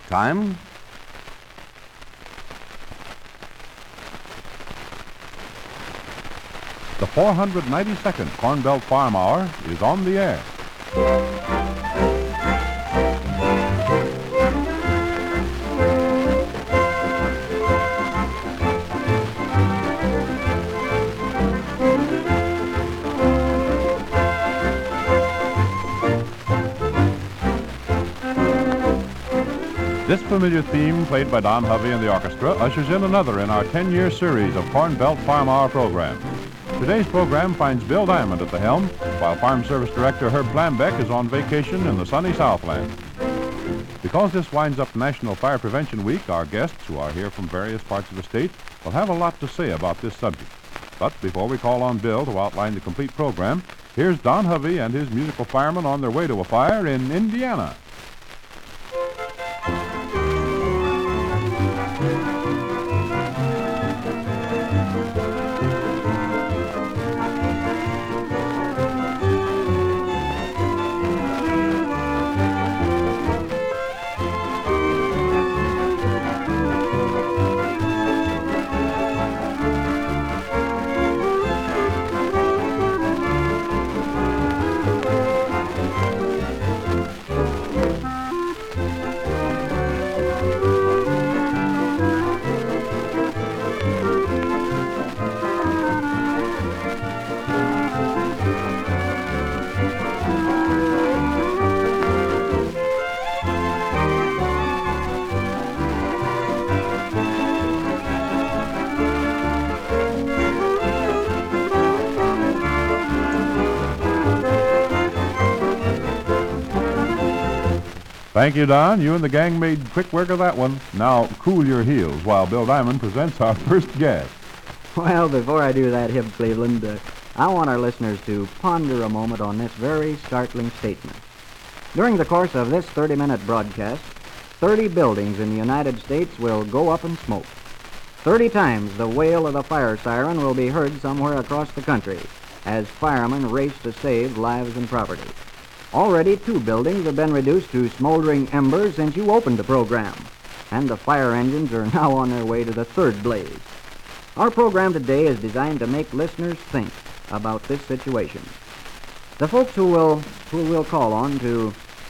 Time? The 492nd Corn Belt Farm Hour is on the air. This familiar theme, played by Don Hovey and the orchestra, ushers in another in our 10-year series of Corn Belt Farm Hour programs. Today's program finds Bill Diamond at the helm, while Farm Service Director Herb Blambeck is on vacation in the sunny Southland. Because this winds up National Fire Prevention Week, our guests, who are here from various parts of the state, will have a lot to say about this subject. But before we call on Bill to outline the complete program, here's Don Hovey and his musical firemen on their way to a fire in Indiana. Thank you, Don. You and the gang made quick work of that one. Now, cool your heels while Bill Diamond presents our first guest. Well, before I do that, Hib Cleveland, I want our listeners to ponder a moment on this very startling statement. During the course of this 30-minute broadcast, 30 buildings in the United States will go up in smoke. 30 times the wail of the fire siren will be heard somewhere across the country as firemen race to save lives and property. Already 2 buildings have been reduced to smoldering embers since you opened the program, and the fire engines are now on their way to the 3rd blaze. Our program today is designed to make listeners think about this situation. The folks who will call on the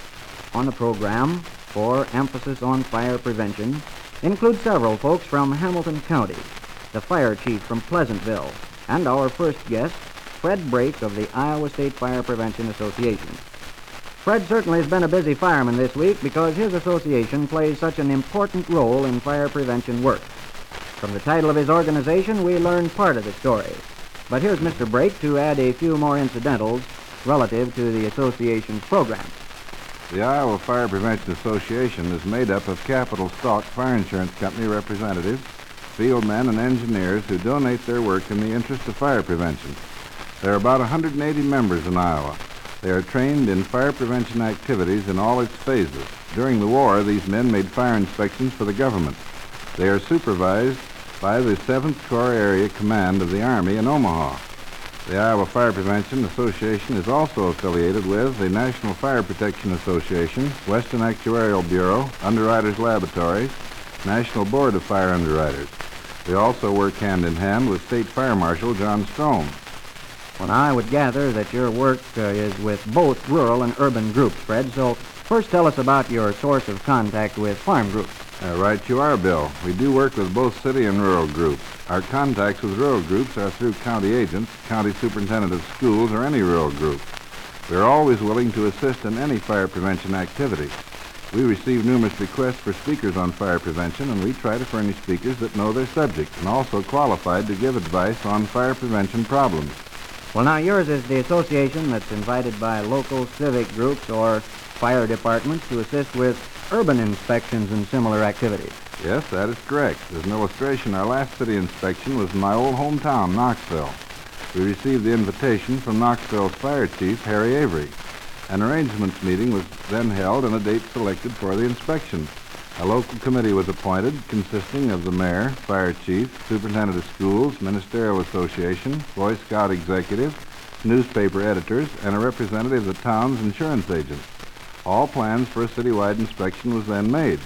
program for emphasis on fire prevention include several folks from Hamilton County, the fire chief from Pleasantville, and our first guest, Fred Brake of the Iowa State Fire Prevention Association. Fred certainly has been a busy fireman this week because his association plays such an important role in fire prevention work. From the title of his organization, we learn part of the story. But here's Mr. Brake to add a few more incidentals relative to the association's program. The Iowa Fire Prevention Association is made up of Capital Stock Fire Insurance Company representatives, field men, and engineers who donate their work in the interest of fire prevention. There are about 180 members in Iowa. They are trained in fire prevention activities in all its phases. During the war, these men made fire inspections for the government. They are supervised by the 7th Corps Area Command of the Army in Omaha. The Iowa Fire Prevention Association is also affiliated with the National Fire Protection Association, Western Actuarial Bureau, Underwriters Laboratories, National Board of Fire Underwriters. We also work hand in hand with State Fire Marshal John Strome. Well, now, I would gather that your work is with both rural and urban groups, Fred. So first tell us about your source of contact with farm groups. Right you are, Bill. We do work with both city and rural groups. Our contacts with rural groups are through county agents, county superintendent of schools, or any rural group. We are always willing to assist in any fire prevention activity. We receive numerous requests for speakers on fire prevention, and we try to furnish speakers that know their subject and also qualified to give advice on fire prevention problems. Well, now, yours is the association that's invited by local civic groups or fire departments to assist with urban inspections and similar activities. Yes, that is correct. As an illustration, our last city inspection was in my old hometown, Knoxville. We received the invitation from Knoxville's fire chief, Harry Avery. An arrangements meeting was then held and a date selected for the inspection. A local committee was appointed consisting of the mayor, fire chief, superintendent of schools, ministerial association, Boy Scout executive, newspaper editors, and a representative of the town's insurance agent. All plans for a citywide inspection was then made.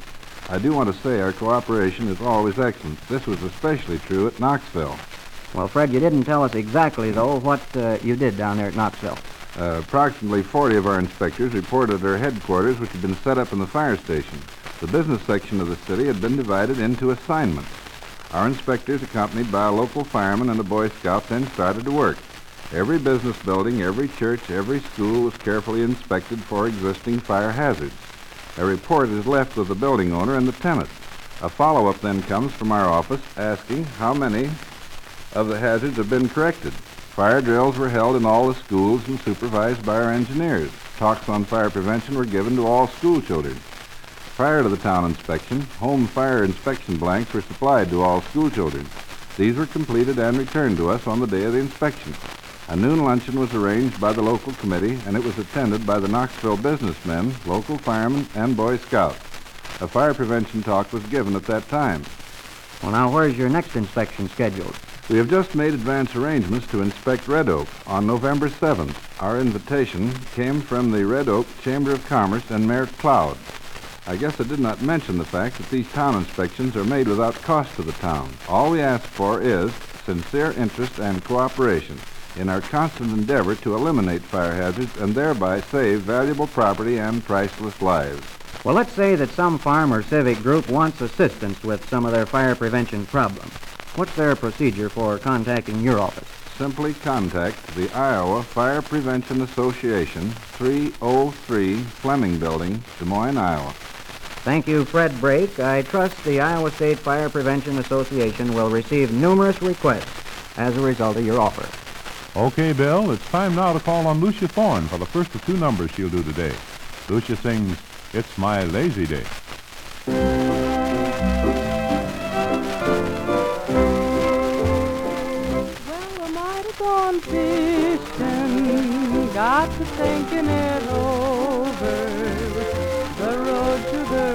I do want to say our cooperation is always excellent. This was especially true at Knoxville. Well, Fred, you didn't tell us exactly, though, what you did down there at Knoxville. Approximately 40 of our inspectors reported at our headquarters, which had been set up in the fire station. The business section of the city had been divided into assignments. Our inspectors, accompanied by a local fireman and a Boy Scout, then started to work. Every business building, every church, every school was carefully inspected for existing fire hazards. A report is left with the building owner and the tenant. A follow-up then comes from our office asking how many of the hazards have been corrected. Fire drills were held in all the schools and supervised by our engineers. Talks on fire prevention were given to all school children. Prior to the town inspection, home fire inspection blanks were supplied to all school children. These were completed and returned to us on the day of the inspection. A noon luncheon was arranged by the local committee, and it was attended by the Knoxville businessmen, local firemen, and Boy Scouts. A fire prevention talk was given at that time. Well, now, where's your next inspection scheduled? We have just made advance arrangements to inspect Red Oak on November 7th. Our invitation came from the Red Oak Chamber of Commerce and Mayor Cloud. I guess I did not mention the fact that these town inspections are made without cost to the town. All we ask for is sincere interest and cooperation in our constant endeavor to eliminate fire hazards and thereby save valuable property and priceless lives. Well, let's say that some farm or civic group wants assistance with some of their fire prevention problems. What's their procedure for contacting your office? Simply contact the Iowa Fire Prevention Association, 303 Fleming Building, Des Moines, Iowa. Thank you, Fred Brake. I trust the Iowa State Fire Prevention Association will receive numerous requests as a result of your offer. Okay, Bill, it's time now to call on Lucia Thorne for the first of two numbers she'll do today. Lucia sings It's My Lazy Day. Gone fishing, got to thinking it over. The road to the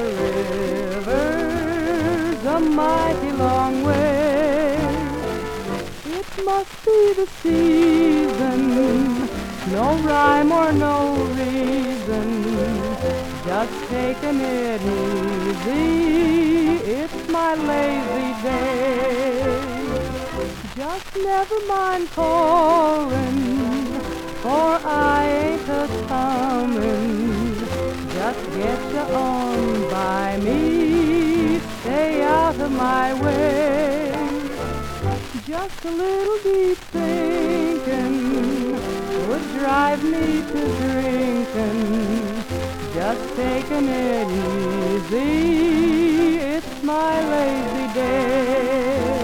river's a mighty long way. It must be the season, no rhyme or no reason, just taking it easy. It's my lazy day. Just never mind calling, for I ain't a-comin'. Just get you on by me, stay out of my way. Just a little deep thinking would drive me to drinking. Just taking it easy, it's my lazy day.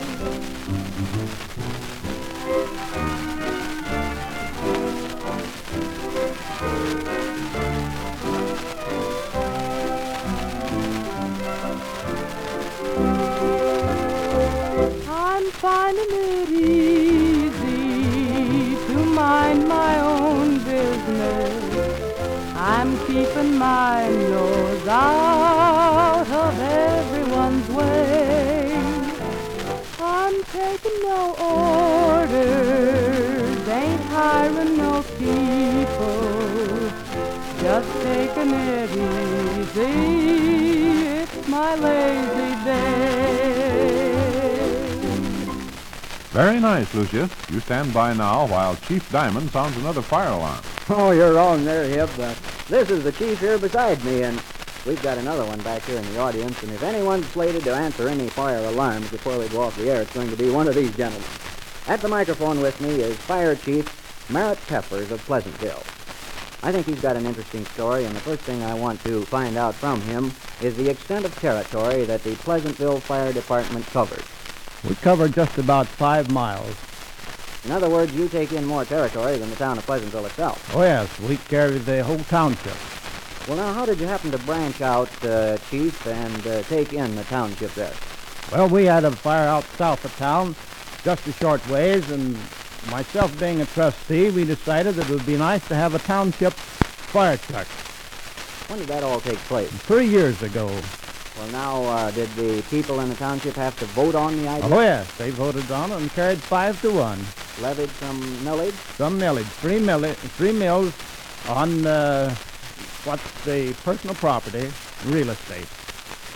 I'm finding it easy to mind my own business. I'm keeping my nose out of everyone's way. I'm taking no orders, ain't hiring no people, just taking it easy. It's my lazy day. Very nice, Lucia. You stand by now while Chief Diamond sounds another fire alarm. Oh, you're wrong there, Hip. This is the chief here beside me, and we've got another one back here in the audience, and if anyone's slated to answer any fire alarms before we go off the air, it's going to be one of these gentlemen. At the microphone with me is Fire Chief Merritt Peppers of Pleasantville. I think he's got an interesting story, and the first thing I want to find out from him is the extent of territory that the Pleasantville Fire Department covers. We cover just about 5 miles. In other words, you take in more territory than the town of Pleasantville itself. Oh, yes, we carry the whole township. Well, now, how did you happen to branch out, Chief, and take in the township there? Well, we had a fire out south of town, just a short ways, and myself being a trustee, we decided that it would be nice to have a township fire truck. When did that all take place? 3 years ago. Well, now, did the people in the township have to vote on the idea? Oh, yes, they voted on it and carried 5-1. Levied some millage? Some millage, 3 mills on what's the personal property, real estate.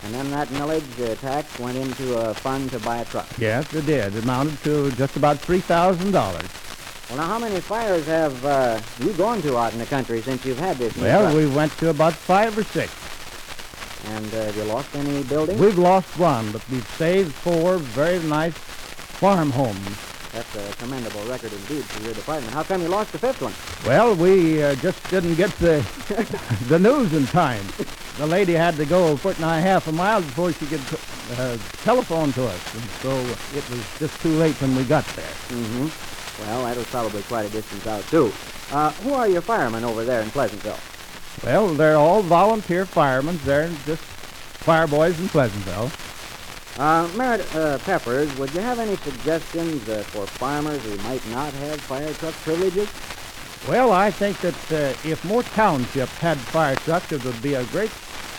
And then that millage tax went into a fund to buy a truck. Yes, it did. It amounted to just about $3,000. Well, now, how many fires have you gone to out in the country since you've had this new Well, truck? we went to about 5 or 6. And have you lost any buildings? We've lost one, but we've saved 4 very nice farm homes. That's a commendable record indeed for your department. How come you lost the 5th one? Well, we just didn't get the the news in time. The lady had to go a foot and a half a mile before she could telephone to us, and so it was just too late when we got there. Mm-hmm. Well, that was probably quite a distance out, too. Who are your firemen over there in Pleasantville? Well, they're all volunteer firemen. They're just fire boys in Pleasantville. Meredith Peppers, would you have any suggestions for farmers who might not have fire truck privileges? Well, I think that if more townships had fire trucks, it would be a great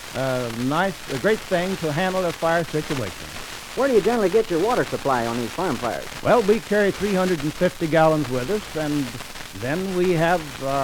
thing to handle a fire situation. Where do you generally get your water supply on these farm fires? Well, we carry 350 gallons with us, and then we have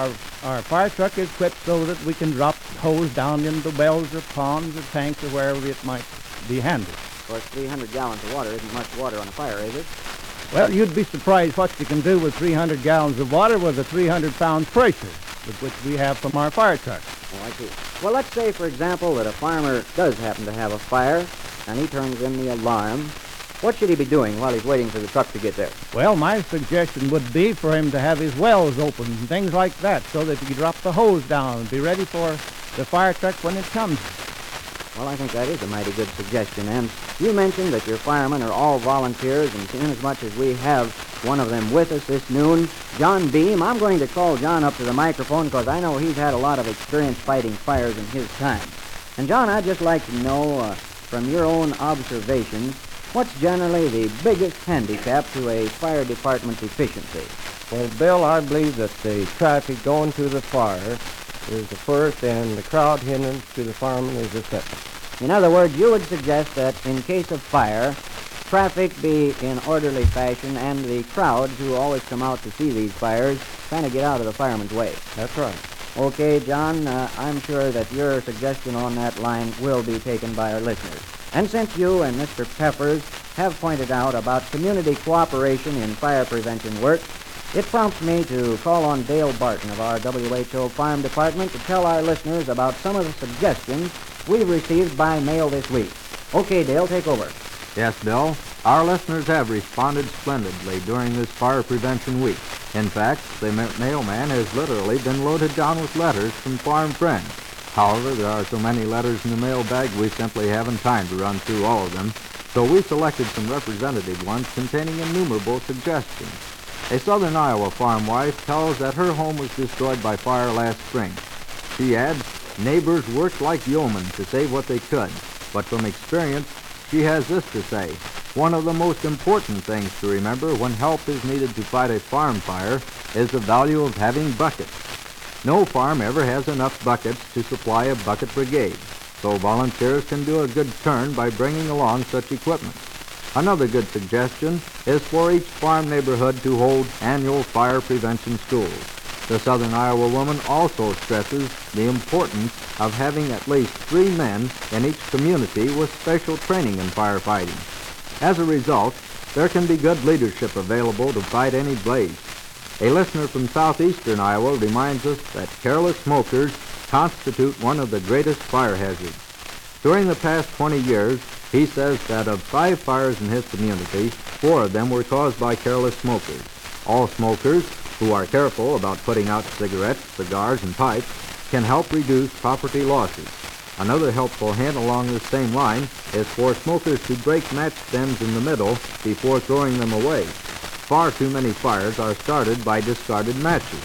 our fire truck is equipped so that we can drop hose down into wells or ponds or tanks or wherever it might be handy. Of course, 300 gallons of water isn't much water on a fire, is it? Well, you'd be surprised what you can do with 300 gallons of water with a 300 pound pressure, with which we have from our fire truck. Oh, I see. Well, let's say, for example, that a farmer does happen to have a fire, and he turns in the alarm. What should he be doing while he's waiting for the truck to get there? Well, my suggestion would be for him to have his wells open and things like that so that he can drop the hose down and be ready for the fire truck when it comes. Well, I think that is a mighty good suggestion. And you mentioned that your firemen are all volunteers, and inasmuch as we have one of them with us this noon, John Beam, I'm going to call John up to the microphone because I know he's had a lot of experience fighting fires in his time. And, John, I'd just like to know, from your own observations, what's generally the biggest handicap to a fire department's efficiency? Well, Bill, I believe that the traffic going to the fire is the first, and the crowd hindrance to the fireman is the second. In other words, you would suggest that in case of fire, traffic be in orderly fashion and the crowds who always come out to see these fires kind of get out of the fireman's way. That's right. Okay, John, I'm sure that your suggestion on that line will be taken by our listeners. And since you and Mr. Peppers have pointed out about community cooperation in fire prevention work, it prompts me to call on Dale Barton of our WHO Farm Department to tell our listeners about some of the suggestions we've received by mail this week. Okay, Dale, take over. Yes, Bill. Our listeners have responded splendidly during this fire prevention week. In fact, the mailman has literally been loaded down with letters from farm friends. However, there are so many letters in the mail bag we simply haven't time to run through all of them, so we selected some representative ones containing innumerable suggestions. A southern Iowa farm wife tells that her home was destroyed by fire last spring. She adds, neighbors worked like yeomen to save what they could, but from experience, she has this to say. One of the most important things to remember when help is needed to fight a farm fire is the value of having buckets. No farm ever has enough buckets to supply a bucket brigade, so volunteers can do a good turn by bringing along such equipment. Another good suggestion is for each farm neighborhood to hold annual fire prevention schools. The Southern Iowa woman also stresses the importance of having at least 3 men in each community with special training in firefighting. As a result, there can be good leadership available to fight any blaze. A listener from southeastern Iowa reminds us that careless smokers constitute one of the greatest fire hazards. During the past 20 years, he says that of 5 fires in his community, 4 of them were caused by careless smokers. All smokers who are careful about putting out cigarettes, cigars, and pipes can help reduce property losses. Another helpful hint along this same line is for smokers to break match stems in the middle before throwing them away. Far too many fires are started by discarded matches.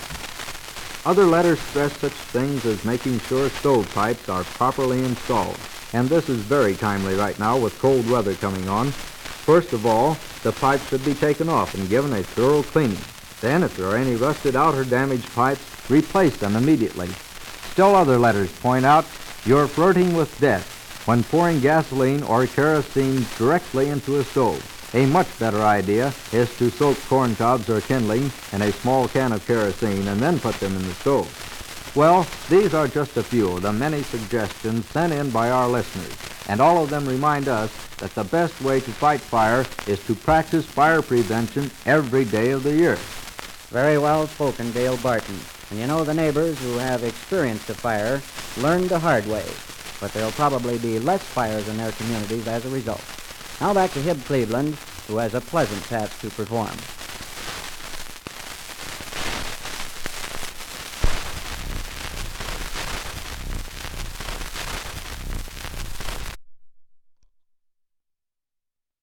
Other letters stress such things as making sure stovepipes are properly installed, and this is very timely right now with cold weather coming on. First of all, the pipes should be taken off and given a thorough cleaning. Then, if there are any rusted out or damaged pipes, replace them immediately. Still other letters point out you're flirting with death when pouring gasoline or kerosene directly into a stove. A much better idea is to soak corn cobs or kindling in a small can of kerosene and then put them in the stove. Well, these are just a few of the many suggestions sent in by our listeners. And all of them remind us that the best way to fight fire is to practice fire prevention every day of the year. Very well spoken, Dale Barton. And you know, the neighbors who have experienced a fire learned the hard way, but there'll probably be less fires in their communities as a result. Now back to Hib Cleveland, who has a pleasant task to perform.